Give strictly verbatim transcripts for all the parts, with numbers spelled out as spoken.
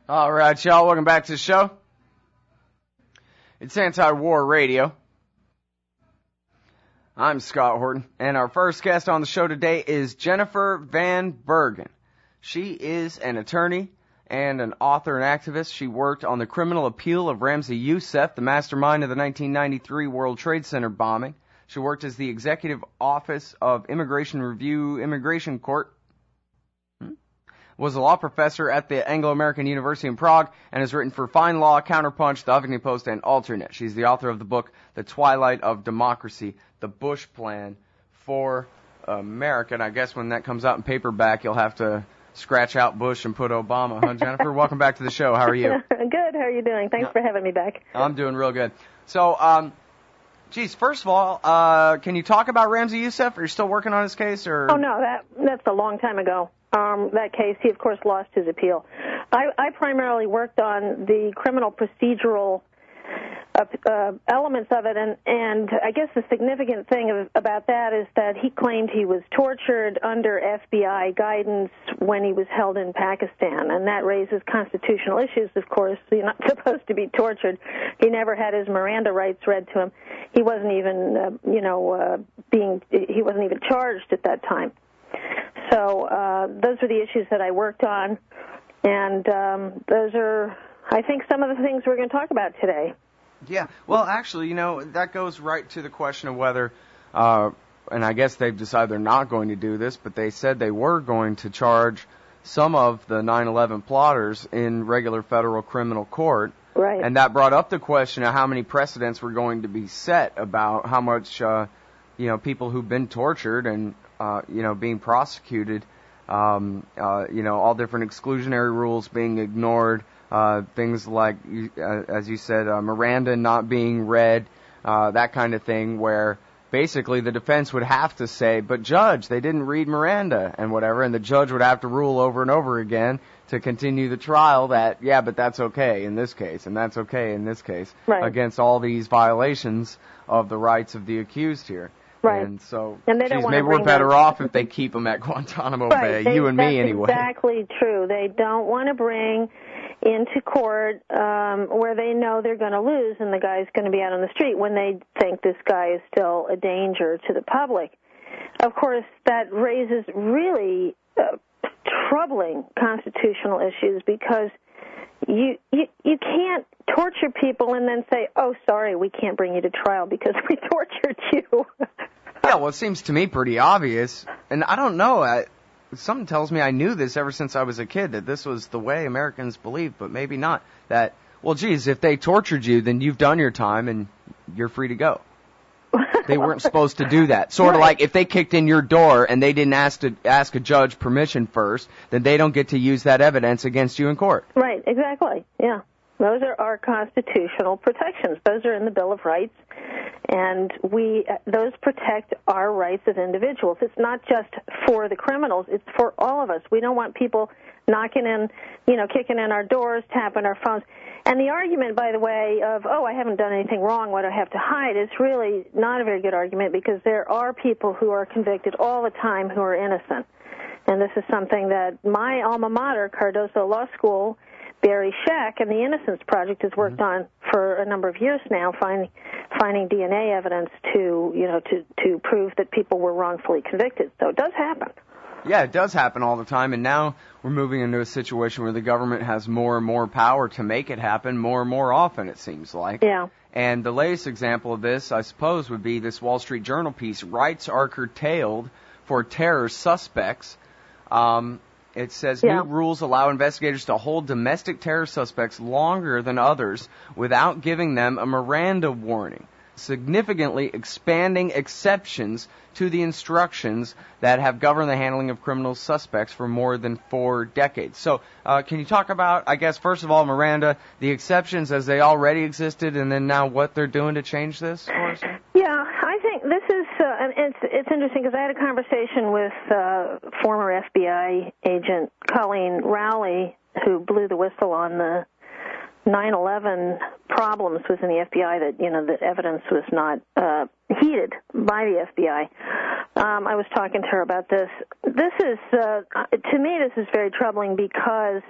All right, y'all. Welcome back to the show. It's Anti-War Radio. I'm Scott Horton, and our first guest on the show today is Jennifer Van Bergen. She is an attorney and an author and activist. She worked on the criminal appeal of Ramzi Youssef, the mastermind of the nineteen ninety-three World Trade Center bombing. She worked as the executive office of Immigration Review Immigration Court, was a law professor at the Anglo-American University in Prague, and has written for Fine Law, Counterpunch, The Huffington Post, and Alternate. She's the author of the book, The Twilight of Democracy, The Bush Plan for America. And I guess when that comes out in paperback, you'll have to scratch out Bush and put Obama, huh, Jennifer? Welcome back to the show. How are you? Good. How are you doing? Thanks for having me back. I'm doing real good. So, um, geez, first of all, uh, can you talk about Ramzi Youssef? Are you still working on his case? Or? Oh, no, that that's a long time ago. Um, that case, he, of course, lost his appeal. I, I primarily worked on the criminal procedural uh, uh, elements of it, and, and I guess the significant thing of, about that is that he claimed he was tortured under F B I guidance when he was held in Pakistan, and that raises constitutional issues, of course. You're not supposed to be tortured. He never had his Miranda rights read to him. He wasn't even, uh, you know, uh, being, he wasn't even charged at that time. So uh, those are the issues that I worked on, and um, those are, I think, some of the things we're going to talk about today. Yeah, well, actually, you know, that goes right to the question of whether, uh, and I guess they've decided they're not going to do this, but they said they were going to charge some of the nine eleven plotters in regular federal criminal court. Right. And that brought up the question of how many precedents were going to be set about how much, uh, you know, people who've been tortured and Uh, you know, being prosecuted, um, uh, you know, all different exclusionary rules being ignored, uh, things like, uh, as you said, uh, Miranda not being read, uh, that kind of thing, where basically the defense would have to say, but judge, they didn't read Miranda and whatever, and the judge would have to rule over and over again to continue the trial that, yeah, but that's okay in this case, and that's okay in this case, right, against all these violations of the rights of the accused here. Right. And so, and they don't geez, want maybe to we're better them. off if they keep them at Guantanamo right. Bay, they, you and me anyway. That's exactly true. They don't want to bring into court um, where they know they're going to lose and the guy's going to be out on the street when they think this guy is still a danger to the public. Of course, that raises really uh, troubling constitutional issues because you, you you can't torture people and then say, oh, sorry, we can't bring you to trial because we tortured you. Yeah, well, it seems to me pretty obvious, and I don't know, I, something tells me I knew this ever since I was a kid, that this was the way Americans believed, but maybe not, that, well, geez, if they tortured you, then you've done your time and you're free to go. They weren't supposed to do that. Sort of right. like if they kicked in your door and they didn't ask to ask a judge permission first, then they don't get to use that evidence against you in court. Right, exactly, yeah. Those are our constitutional protections. Those are in the Bill of Rights, and we those protect our rights as individuals. It's not just for the criminals; it's for all of us. We don't want people knocking in, you know, kicking in our doors, tapping our phones. And the argument, by the way, of oh, I haven't done anything wrong, what do I have to hide, is really not a very good argument because there are people who are convicted all the time who are innocent, and this is something that my alma mater, Cardozo Law School, Barry Scheck and the Innocence Project has worked mm-hmm. on for a number of years now, finding finding D N A evidence to you know to to prove that people were wrongfully convicted. So it does happen. Yeah, it does happen all the time, and now we're moving into a situation where the government has more and more power to make it happen more and more often, it seems like. Yeah. And the latest example of this, I suppose, would be this Wall Street Journal piece, Rights Are Curtailed for Terror Suspects. Um, it says yeah. new rules allow investigators to hold domestic terror suspects longer than others without giving them a Miranda warning, significantly expanding exceptions to the instructions that have governed the handling of criminal suspects for more than four decades. So uh, can you talk about, I guess, first of all, Miranda, the exceptions as they already existed, and then now what they're doing to change this? Yeah, I think this is, uh, and it's, it's interesting because I had a conversation with uh, former F B I agent Colleen Rowley, who blew the whistle on the nine eleven problems within the F B I, that, you know, the evidence was not uh, heeded by the F B I. Um, I was talking to her about this. This is, uh, to me, this is very troubling because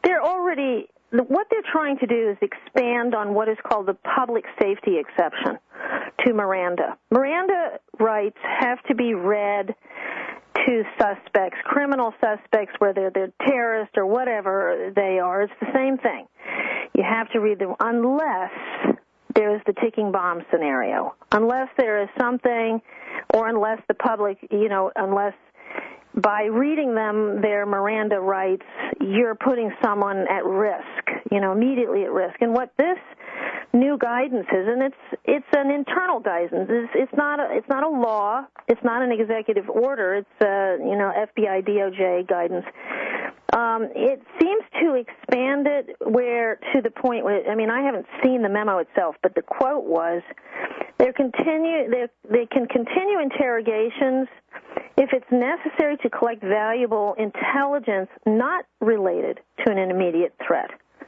they're already, what they're trying to do is expand on what is called the public safety exception to Miranda. Miranda rights have to be read to suspects, criminal suspects, whether they're terrorists or whatever they are. It's the same thing. You have to read them unless there's the ticking bomb scenario, unless there is something, or unless the public, you know, unless by reading them their Miranda rights, you're putting someone at risk, you know, immediately at risk. And what this new guidance is, and it's it's an internal guidance. It's, it's not a it's not a law. It's not an executive order. It's a you know F B I D O J guidance. Um, it seems to expand it where to the point where, I mean, I haven't seen the memo itself, but the quote was, they continue they they can continue interrogations if it's necessary to collect valuable intelligence not related to an immediate threat.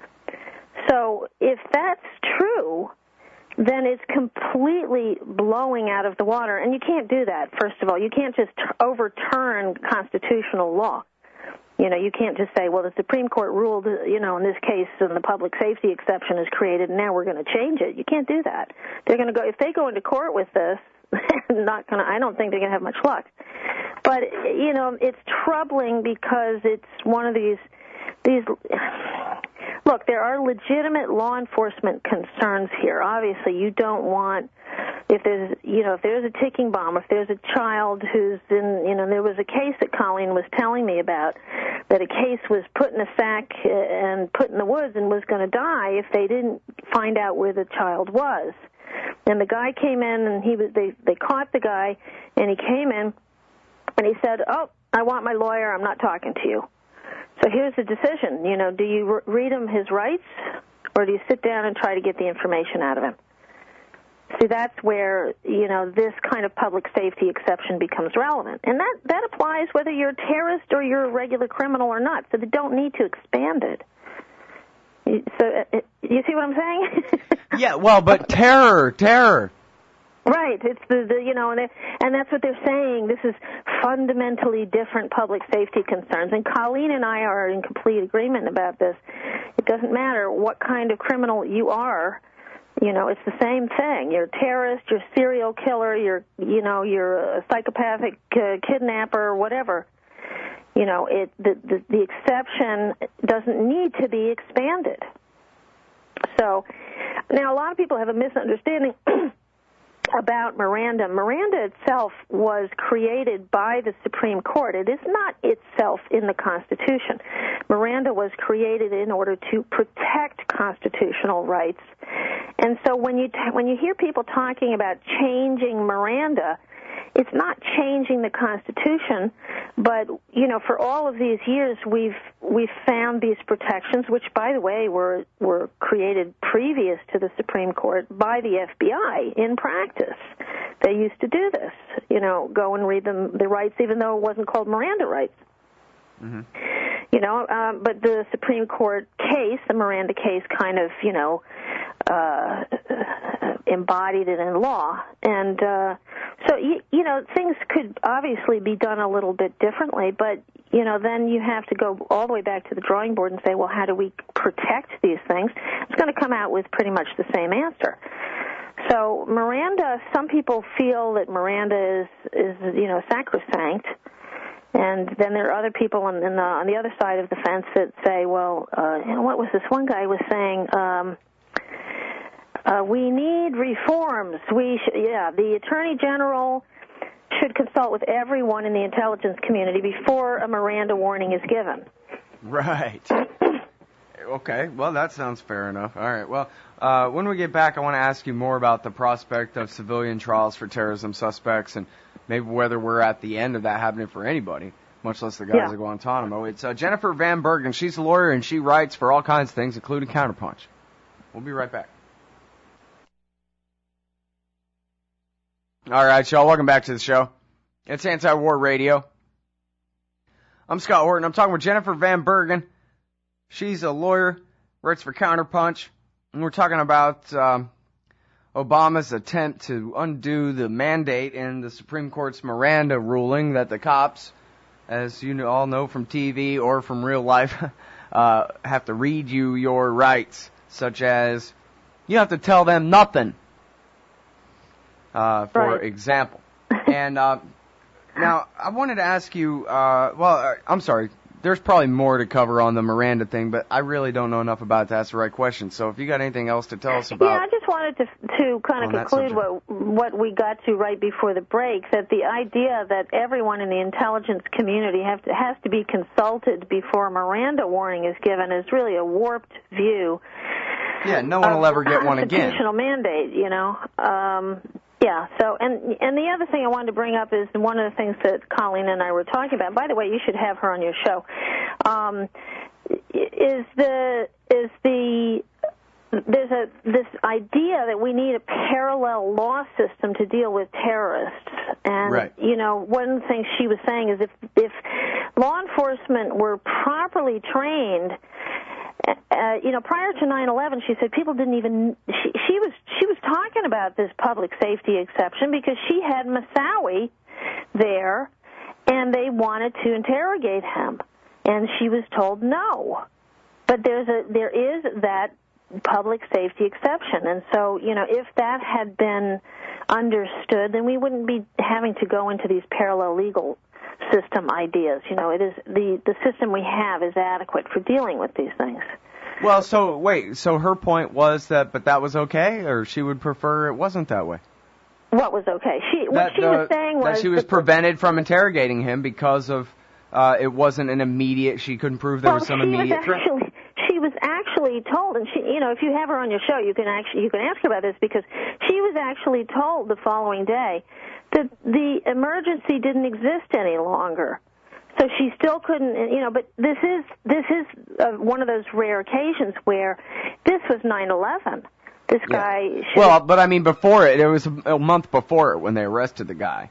So if that's true, then it's completely blowing out of the water, and you can't do that, first of all. You can't just overturn constitutional law. You know, you can't just say, well, the Supreme Court ruled, you know, in this case, and the public safety exception is created, and now we're going to change it. You can't do that. They're going to go, if they go into court with this, not going to, I don't think they're going to have much luck. But, you know, it's troubling because it's one of these, these, look, there are legitimate law enforcement concerns here. Obviously, you don't want, if there's, you know, if there's a ticking bomb, if there's a child who's in, you know, there was a case that Colleen was telling me about, that a case was put in a sack and put in the woods and was going to die if they didn't find out where the child was. And the guy came in, and he was, they, they caught the guy, and he came in, and he said, oh, I want my lawyer, I'm not talking to you. So here's the decision, you know, do you re- read him his rights, or do you sit down and try to get the information out of him? See, that's where, you know, this kind of public safety exception becomes relevant. And that, that applies whether you're a terrorist or you're a regular criminal or not, so they don't need to expand it. So, uh, you see what I'm saying? Yeah, well, but terror, terror. Right. It's the, the you know, and, and that's what they're saying. This is fundamentally different public safety concerns. And Colleen and I are in complete agreement about this. It doesn't matter what kind of criminal you are. You know, it's the same thing. You're a terrorist, you're a serial killer, you're, you know, you're a psychopathic uh, kidnapper, whatever. You know, it the, the the exception doesn't need to be expanded. So, now a lot of people have a misunderstanding about Miranda. Miranda itself was created by the Supreme Court. It is not itself in the Constitution. Miranda was created in order to protect constitutional rights. And so when you t- when you hear people talking about changing Miranda, it's not changing the Constitution, but, you know, for all of these years we've we've found these protections, which, by the way, were were created previous to the Supreme Court by the F B I in practice. They used to do this, you know, go and read them the rights, even though it wasn't called Miranda rights. Mm-hmm. You know, um, but the Supreme Court case, the Miranda case, kind of, you know, uh, embodied it in law. And uh, so, you, you know, things could obviously be done a little bit differently, but, you know, then you have to go all the way back to the drawing board and say, well, how do we protect these things? It's going to come out with pretty much the same answer. So Miranda, some people feel that Miranda is, is you know, sacrosanct. And then there are other people on, in the, on the other side of the fence that say, well, uh, you know, what was this one guy was saying? Um, uh, we need reforms. We sh- yeah, the Attorney General should consult with everyone in the intelligence community before a Miranda warning is given. Right. Okay, well, that sounds fair enough. All right, well, uh, when we get back, I want to ask you more about the prospect of civilian trials for terrorism suspects and maybe whether we're at the end of that happening for anybody, much less the guys yeah. at Guantanamo. It's uh, Jennifer Van Bergen. She's a lawyer, and she writes for all kinds of things, including Counterpunch. We'll be right back. All right, y'all, welcome back to the show. It's Anti-War Radio. I'm Scott Horton. I'm talking with Jennifer Van Bergen. She's a lawyer, writes for Counterpunch, and we're talking about um, Obama's attempt to undo the mandate in the Supreme Court's Miranda ruling that the cops, as you all know from T V or from real life, uh, have to read you your rights, such as you have to tell them nothing, uh, for right. example. And uh, now I wanted to ask you, uh, well, uh, I'm sorry, there's probably more to cover on the Miranda thing, but I really don't know enough about it to ask the right question. So if you got anything else to tell us about, yeah, I just wanted to to kind of conclude what what we got to right before the break. That the idea that everyone in the intelligence community have to, has to be consulted before a Miranda warning is given is really a warped view. Yeah, no one will ever get one again. Constitutional mandate, you know. Um, Yeah, so, and and the other thing I wanted to bring up is one of the things that Colleen and I were talking about. By the way, you should have her on your show. Um, is the is the there's a this idea that we need a parallel law system to deal with terrorists. And right. you know, one of the things she was saying is if if law enforcement were properly trained. Uh, you know, prior to nine eleven, she said people didn't even. She, she was she was talking about this public safety exception because she had Moussaoui there, and they wanted to interrogate him, and she was told no. But there's a there is that public safety exception, and so you know, if that had been understood, then we wouldn't be having to go into these parallel legal system ideas. You know, it is the the system we have is adequate for dealing with these things. Well, so wait, so her point was that, but that was okay, or she would prefer it wasn't that way. What was okay? She that, what she uh, was saying was that she was that prevented from interrogating him because of uh, it wasn't an immediate. She couldn't prove there well, was some she immediate was threat. actually, she was actually told, and she, you know, if you have her on your show, you can actually you can ask her about this because she was actually told the following day that the emergency didn't exist any longer. So she still couldn't, you know, but this is this is uh, one of those rare occasions where this was nine eleven. This yeah. guy should Well, but I mean, before it, it was a month before it when they arrested the guy.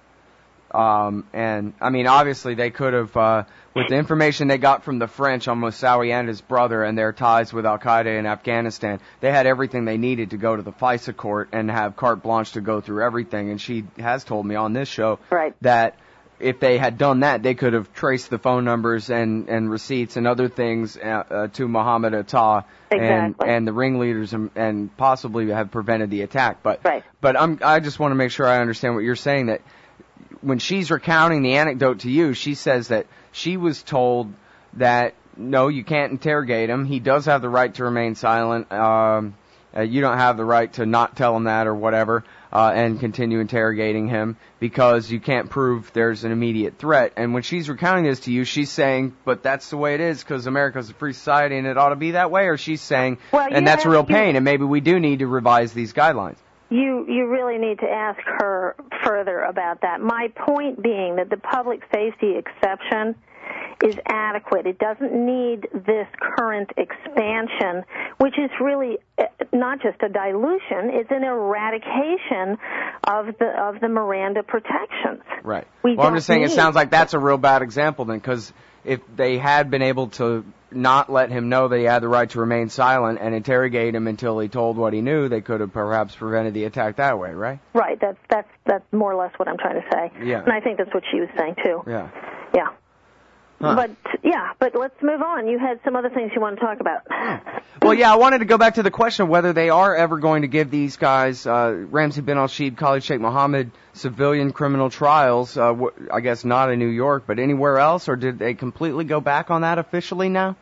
Um, and, I mean, obviously they could have, uh, with the information they got from the French on Moussaoui and his brother and their ties with Al-Qaeda in Afghanistan, they had everything they needed to go to the FISA court and have carte blanche to go through everything. And she has told me on this show right. that if they had done that, they could have traced the phone numbers and, and receipts and other things uh, uh, to Muhammad Atta exactly. and, and the ringleaders and, and possibly have prevented the attack. But right. but I'm, I just want to make sure I understand what you're saying, that when she's recounting the anecdote to you, she says that she was told that, no, you can't interrogate him. He does have the right to remain silent. Um, uh, you don't have the right to not tell him that or whatever. Uh, and continue interrogating him because you can't prove there's an immediate threat. And when she's recounting this to you, she's saying, but that's the way it is because America's a free society and it ought to be that way, or she's saying, well, and that's have, real pain, you, and maybe we do need to revise these guidelines. You you really need to ask her further about that. My point being that the public safety exception is adequate. It doesn't need this current expansion, which is really not just a dilution, it's an eradication of the of the Miranda protections. Right. We well, I'm just saying need... it sounds like that's a real bad example then, because if they had been able to not let him know that he had the right to remain silent and interrogate him until he told what he knew, they could have perhaps prevented the attack that way, right? Right. That's that's that's more or less what I'm trying to say. Yeah. And I think that's what she was saying too. Yeah. Yeah. Huh. But, yeah, but let's move on. You had some other things you want to talk about. Well, yeah, I wanted to go back to the question of whether they are ever going to give these guys, uh, Ramzi bin al-Shibh, Khalid Sheikh Mohammed, civilian criminal trials, uh, w- I guess not in New York, but anywhere else, or did they completely go back on that officially now?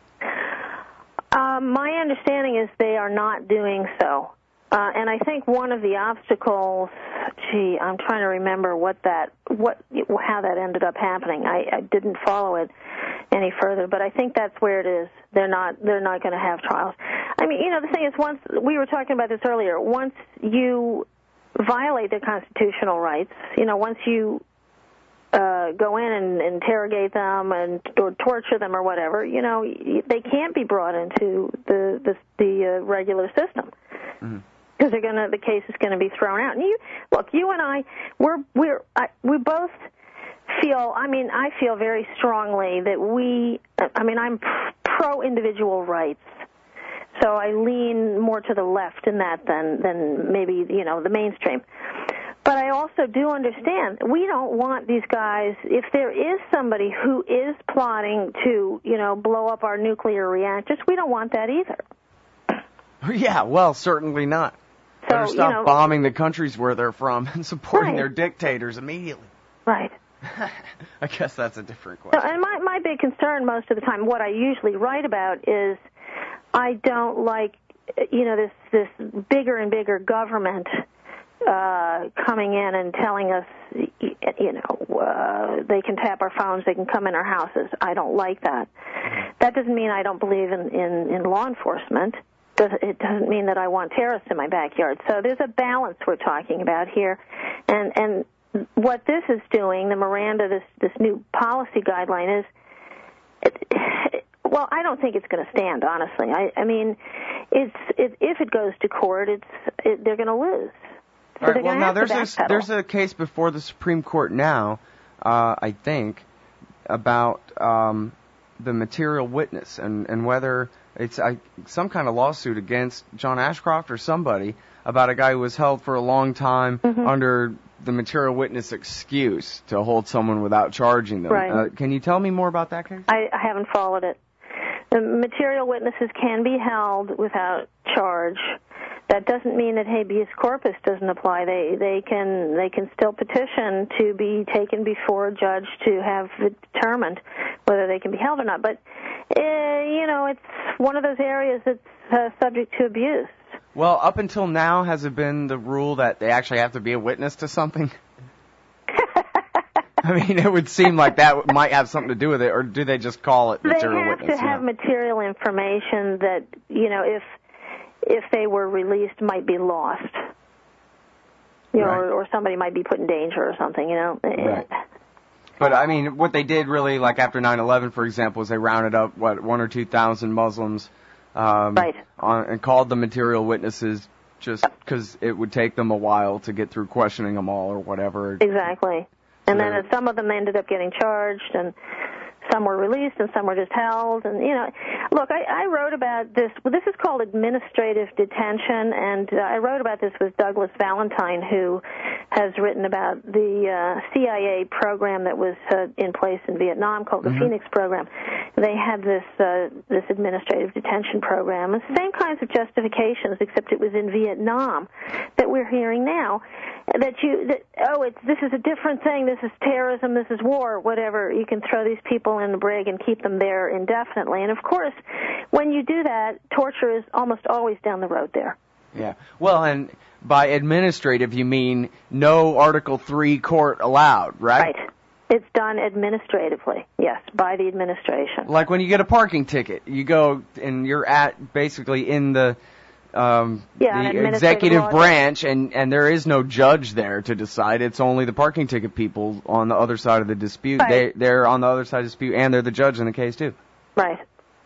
Uh, my understanding is they are not doing so. Uh, and I think one of the obstacles, gee, I'm trying to remember what that, what, how that ended up happening. I, I didn't follow it any further, but I think that's where it is. They're not, they're not going to have trials. I mean, you know, the thing is, once we were talking about this earlier. Once you violate their constitutional rights, you know, once you uh, go in and interrogate them and or torture them or whatever, you know, they can't be brought into the the, the uh, regular system. Mm-hmm. Because they're gonna, the case is going to be thrown out. And you, look, you and I, we're we're I, we both feel. I mean, I feel very strongly that we. I mean, I'm pro individual rights, so I lean more to the left in that than than maybe you know the mainstream. But I also do understand we don't want these guys, if there is somebody who is plotting to, you know, blow up our nuclear reactors, we don't want that either. Yeah, well, certainly not. So, Better stop you know, bombing the countries where they're from and supporting right. their dictators immediately. Right. I guess that's a different question. So, and my, my big concern most of the time, what I usually write about is I don't like, you know, this, this bigger and bigger government uh, coming in and telling us, you know, uh, they can tap our phones, they can come in our houses. I don't like that. That doesn't mean I don't believe in, in, in law enforcement. It doesn't mean that I want terrorists in my backyard. So there's a balance we're talking about here. And, and what this is doing, the Miranda, this, this new policy guideline is, it, well, I don't think it's going to stand, honestly. I, I mean, it's it, if it goes to court, it's it, they're going to lose. So All right, well, now there's a, there's a case before the Supreme Court now, uh, I think, about um, the material witness and, and whether it's I, some kind of lawsuit against John Ashcroft or somebody about a guy who was held for a long time mm-hmm. under the material witness excuse to hold someone without charging them. Right. Uh, can you tell me more about that case? I, I haven't followed it. The material witnesses can be held without charge. That doesn't mean that habeas corpus doesn't apply. They they can they can still petition to be taken before a judge to have it determined whether they can be held or not. But uh, you know, it's one of those areas that's uh, subject to abuse. Well, up until now, has it been the rule that they actually have to be a witness to something? I mean, it would seem like that might have something to do with it, or do they just call it material witness? They have to have material information that, you know, if if they were released, might be lost. You know, right. or, or somebody might be put in danger or something, you know. Right. But, I mean, what they did really, like after nine eleven, for example, is they rounded up, what, one or two thousand Muslims um, right. on, and called them material witnesses just because it would take them a while to get through questioning them all or whatever. Exactly. And then some of them ended up getting charged, and some were released, and some were just held. And, you know, look, I, I wrote about this. Well, this is called administrative detention, and uh, I wrote about this with Douglas Valentine, who has written about the uh, C I A program that was uh, in place in Vietnam called the mm-hmm. Phoenix Program. They had this uh, this administrative detention program. The same kinds of justifications, except it was in Vietnam, that we're hearing now. That you, that, oh, it's this is a different thing. This is terrorism. This is war. Whatever. You can throw these people in the brig and keep them there indefinitely. And of course, when you do that, torture is almost always down the road there. Yeah. Well, and by administrative, you mean no Article three court allowed, right? Right. It's done administratively, yes, by the administration. Like when you get a parking ticket, you go and you're at basically in the um, yeah, the executive branch, and, and there is no judge there to decide. It's only the parking ticket people on the other side of the dispute. Right. They, they're on the other side of the dispute, and they're the judge in the case, too. Right.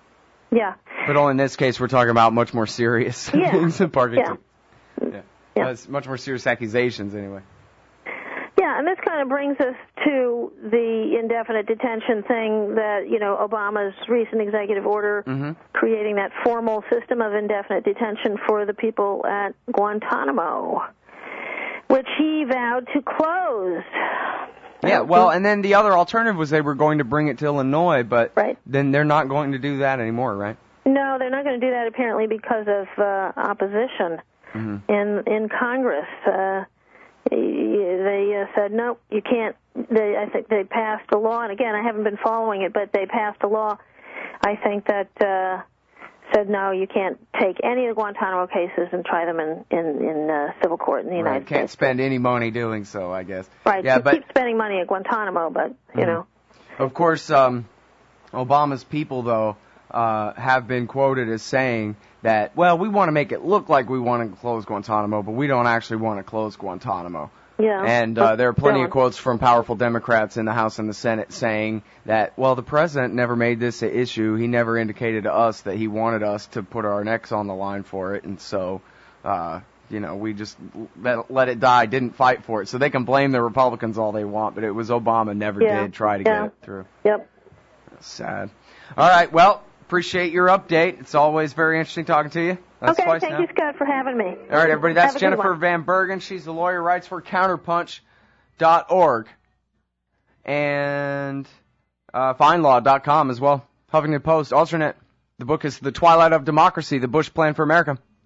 Yeah. But only in this case, we're talking about much more serious yeah. things than parking yeah. tickets. Yeah. Yeah. Well, it's much more serious accusations, anyway. Yeah, and this kind of brings us to the indefinite detention thing that, you know, Obama's recent executive order mm-hmm. creating that formal system of indefinite detention for the people at Guantanamo, which he vowed to close. Yeah, well, and then the other alternative was they were going to bring it to Illinois, but right. then they're not going to do that anymore, right? No, they're not going to do that apparently because of uh, opposition mm-hmm. in in Congress. Uh, They uh, said, no, you can't. They, I think they passed a law, and again, I haven't been following it, but they passed a law, I think, that uh, said, no, you can't take any of the Guantanamo cases and try them in, in, in uh, civil court in the United right. States. Can't spend any money doing so, I guess. Right, yeah, you but, keep spending money at Guantanamo, but, you mm-hmm. know. Of course, um, Obama's people, though, uh, have been quoted as saying that, well, we want to make it look like we want to close Guantanamo, but we don't actually want to close Guantanamo. Yeah. And uh, there are plenty yeah. of quotes from powerful Democrats in the House and the Senate saying that, well, the president never made this an issue. He never indicated to us that he wanted us to put our necks on the line for it. And so, uh, you know, we just let, let it die, didn't fight for it. So they can blame the Republicans all they want, but it was Obama never yeah. did try to yeah. get it through. Yep. That's sad. All right, well, appreciate your update. It's always very interesting talking to you. That's okay, twice thank now. you, Scott, for having me. All right, everybody, that's Have a good Jennifer one. Van Bergen. She's the lawyer, writes for counterpunch dot org and uh, fine law dot com as well. Huffington Post, Alternate. The book is The Twilight of Democracy, The Bush Plan for America.